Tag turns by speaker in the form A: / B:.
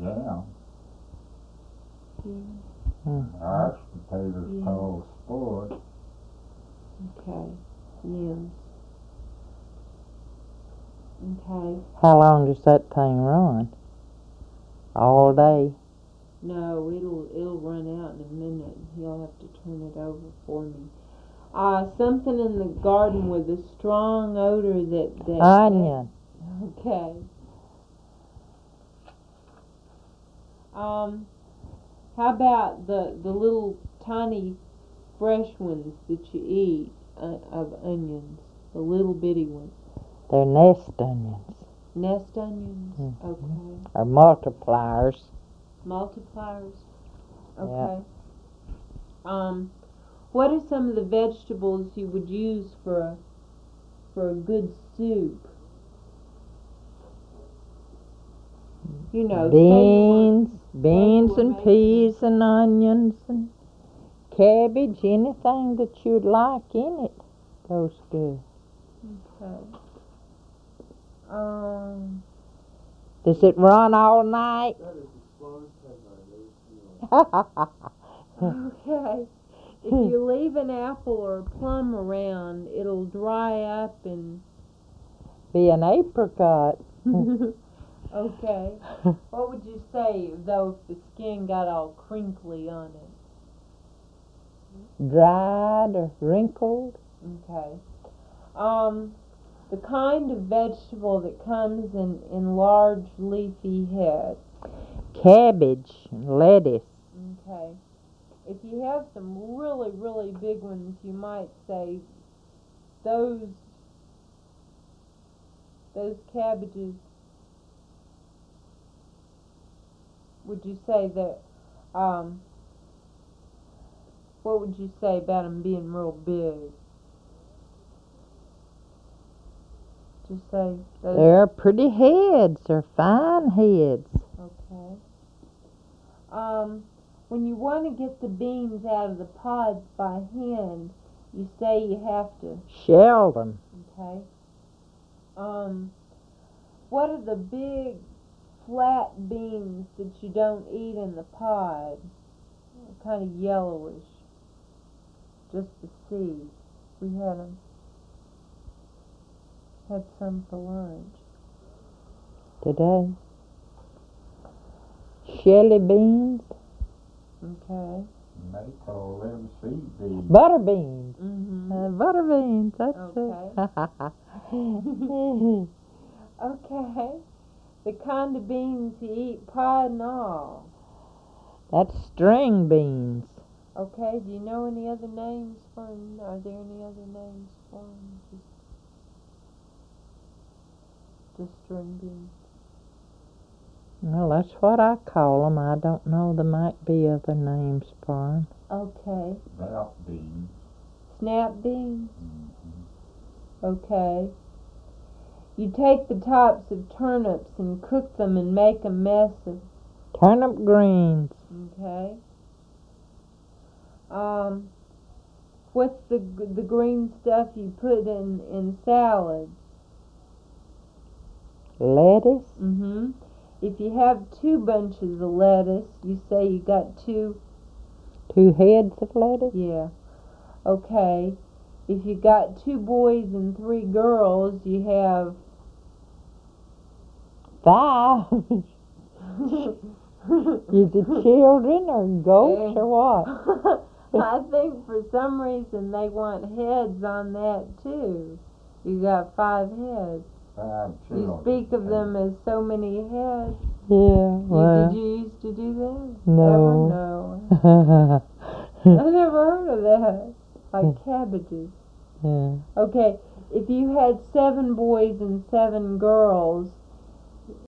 A: jam. Irish potatoes called sport.
B: Okay, yams. Okay.
C: How long does that thing run? All day?
B: No, it'll run out in a minute. You'll have to turn it over for me. Something in the garden with a strong odor that
C: Onion.
B: Okay. How about the little tiny fresh ones that you eat of onions? The little bitty ones.
C: They're nest onions.
B: Nest onions?
C: Mm-hmm.
B: Okay.
C: Or multipliers.
B: Multipliers? Okay. Yeah. What are some of the vegetables you would use for a good soup? You know,
C: beans and peas and onions and cabbage, anything that you'd like in it goes good.
B: Okay.
C: Does it run all night?
B: Okay. If you leave an apple or a plum around, it'll dry up and
C: be an apricot.
B: Okay. What would you say, though, if the skin got all crinkly on it?
C: Dried or wrinkled.
B: Okay. The kind of vegetable that comes in large leafy heads.
C: Cabbage and lettuce.
B: Okay. If you have some really, really big ones, you might say those cabbages, would you say that, what would you say about them being real big? Just say those.
C: They're pretty heads. They're fine heads.
B: Okay. When you want to get the beans out of the pods by hand, you say you have to
C: shell them.
B: Okay. What are the big flat beans that you don't eat in the pod? Kind of yellowish. Just the seeds. We had some for lunch
C: today. Shelly beans.
B: Okay.
A: They call them seed beans.
C: Butter beans.
B: Mm-hmm.
C: Butter beans. That's
B: it. Okay. The kind of beans you eat pod and all.
C: That's string beans.
B: Okay. Do you know any other names for them? Are there any other names for them? Just string beans.
C: Well, that's what I call them. I don't know. There might be other names for them.
B: Okay.
A: Snap beans.
B: Snap beans?
A: Mm-hmm.
B: Okay. You take the tops of turnips and cook them and make a mess of...
C: Turnip greens.
B: Okay. What's the green stuff you put in salads?
C: Lettuce.
B: Mm-hmm. If you have 2 bunches of lettuce, you say you got 2
C: heads of lettuce?
B: Yeah. Okay. If you got 2 boys and 3 girls, you have
C: 5. Is it children or goats or what?
B: I think for some reason they want heads on that too. You got 5 heads.
A: 5 children.
B: You speak of them as so many heads.
C: Yeah, well.
B: Did you used to do that?
C: No.
B: No. I never heard of that. Like cabbages.
C: Yeah.
B: Okay, if you had 7 boys and 7 girls,